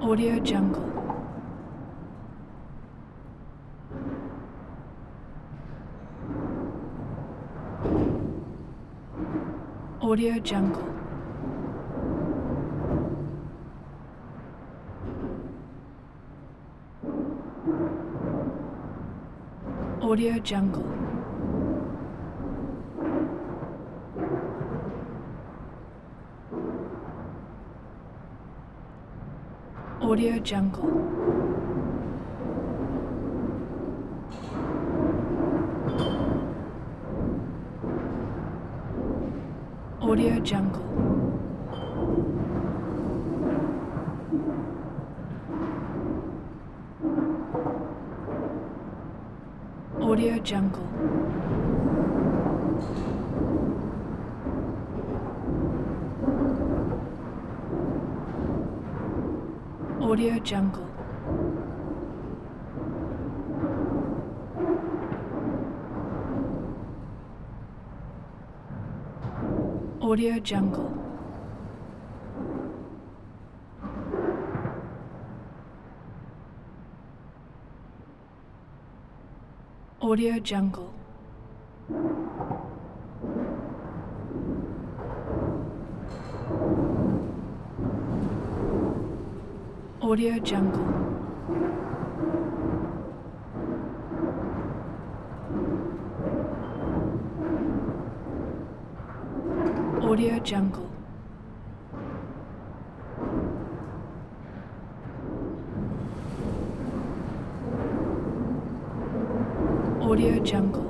Audio Jungle. Audio Jungle. Audio Jungle. Audio Jungle. Audio Jungle. Audio Jungle. Audio Jungle. Audio Jungle. Audio Jungle. Audio Jungle. Audio Jungle. Audio Jungle.